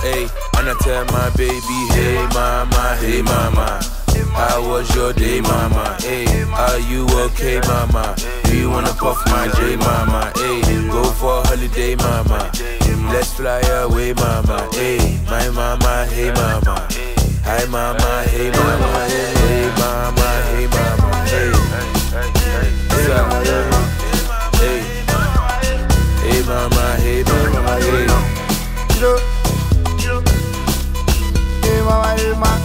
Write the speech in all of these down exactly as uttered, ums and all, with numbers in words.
Hey, and I tell my baby, hey mama, hey mama, how was your day, mama? Hey, are you okay, mama? Do you wanna puff my J, mama? Hey, go for a holiday, mama. Let's fly away, mama. Hey, my mama, hey mama. Hi mama, hey mama, hey mama, hey mama, hey. What's up? Hey, hey mama, hey mama, hey. Hey mama, hey mama.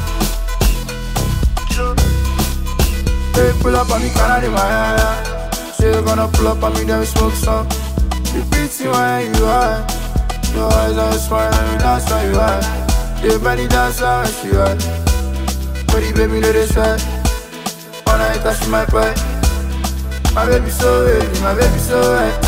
Hey, pull up on me, Canada, my eye. She gonna pull up on me, then we smoke some. You pretty when you are. Your eyes are smiling, that's why you are. Your body dance how she are. Body baby, no they sweat. All night touch my butt. My baby so heavy, my baby so wet.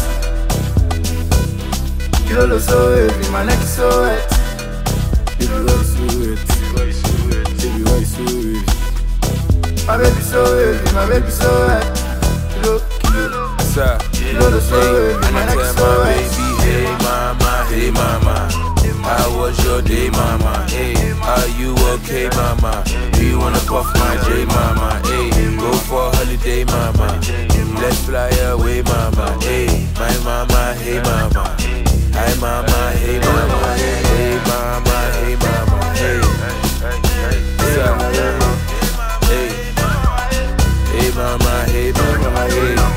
You don't look so heavy, my neck is so wet. You don't look so wet. Baby, why you so heavy? My baby so heavy, my baby so wet. You look cute. What's up? You don't look so heavy, my neck is so wet. Baby, hey mama, hey mama, how was your day, mama? Hey, are you okay, mama? Do you wanna puff my J, mama? Hey, go for a holiday, mama. Let's fly away, mama. Hey, my mama, hey mama. Hi mama, hey mama. Hey mama, hey mama. Hey, what's up? Hey, hey mama, hey mama. Hey.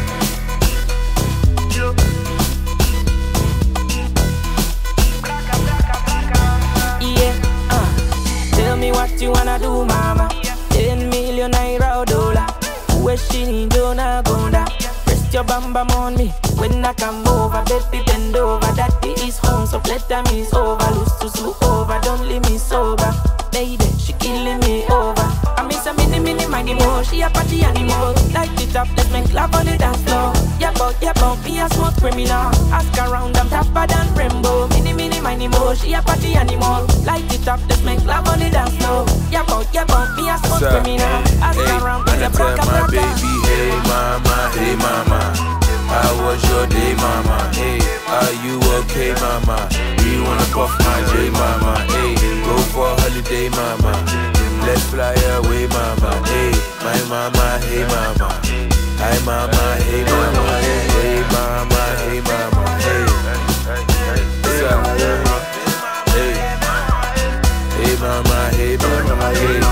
What you wanna do, mama? Ten million naira or dollar. Where she need Jonah Gonda. Rest your bam bam on me. When I come over, baby bend over. Daddy is home, so playtime is over. Lose to sleep over, don't leave me sober. Baby, she killing me over. I miss a mini mini maggie more. She a party animal. Light it up, let's make love on the dance floor. Yeah, but yeah, but me a smooth criminal. Ask around, I'm tougher than Rainbow. Mini mini mini more. She a party animal. Light it up, let's make love on the dance floor. Yeah, but yeah, but me a smooth criminal. Ask hey, around, and I tell my baby, hey mama, hey mama, how was your day, mama? Hey, are you okay, mama? Do you wanna puff my J, mama? Hey, go for a holiday, mama. Let's fly away, mama. Hey, my mama, hey mama. Hi mama, hey mama. Hey mama, hey mama. Hey, what's up? Hey, hey mama, hey mama. Hey.